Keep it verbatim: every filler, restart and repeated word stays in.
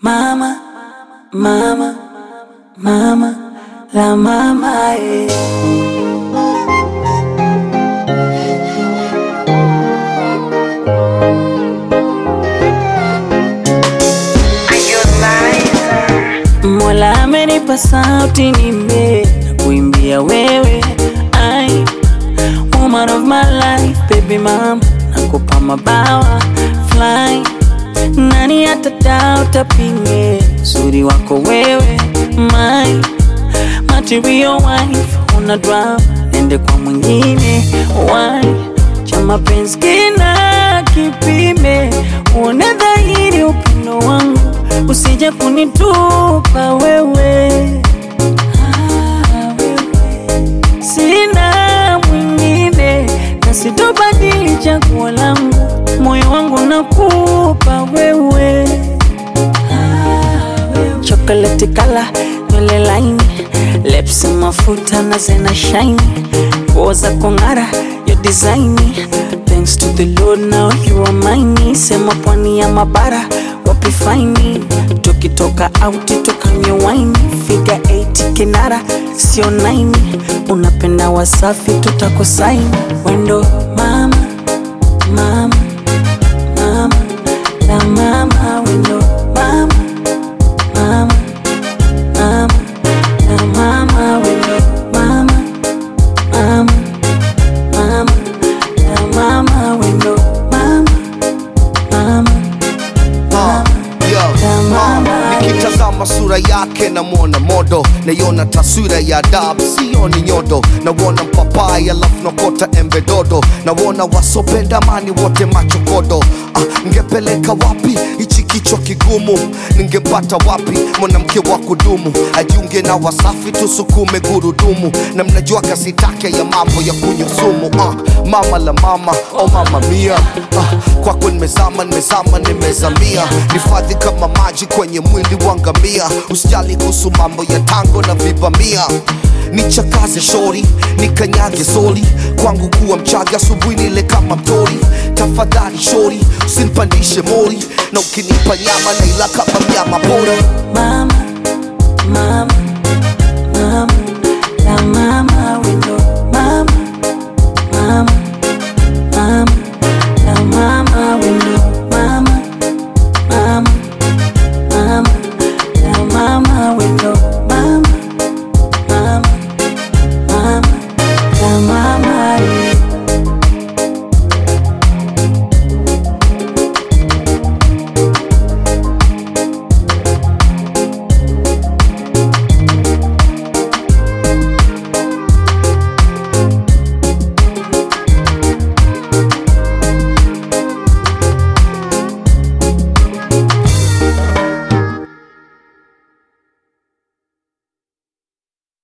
Mama, mama, mama, la mama, eh. Mola amenipa sauti nimbe na kuimbia wewe, I woman of my life, baby mama, nakupa mabawa fly. Nani atadao tapinge uzuri wako wewe, my material wife. Una drama nende kwa mwingine, why cha mapenzi kina kipime. Uone dhahiri upendo wangu, usije kunitupa wewe. Ah, wewe sina mwingine na sitobadili chaguo langu, moyo wangu nakupa wewe. Ah, wewe chocolate color, nywele laini, lips mafuta na zena shine, nguo za kung'ara, your design. Thanks to the Lord now you are mine. Sema pwani ya mabara wapi faini, tukitoka out tukanywe wine. Figure eight kinara sio nine, unapenda Wasafi tutakosaini. Wendo mama, mama, mama, la mama. Wendo mama, mama, mama, la mama. Wendo mama, mama, mama, la mama. Wendo mama, mama, mama, Yo, mama. nikitazama sura yake na mwona modo, naiona taswira ya adabu sioni nyodo. Nawona mpapai alafu nakota embe dodo, nawona wasobenda amani wote machokodo. Ah, ngepeleka wapi ichi kichwa kigumu, ningepata wapi mwanamke wa kudumu, ajiunge na Wasafi tusukume gurudumu. Na mnajua kasi take ya mambo ya kunywa sumu. Ah, mama la mama, oh mama mia. Ah, kwako nimezama nimezama nimezamia, nifadhi kama maji kwenye mwili wangamia. Usijali kuhusu mambo ya tango na vibamia, nichakaze shori nikanyage soli. Kwangu kuwa mchaga asubuhi nile kama mtori. Tafadhali shori usinipandishe mori, na ukinipa nyama na ila kama mnyama pori. Mama, mama, mama,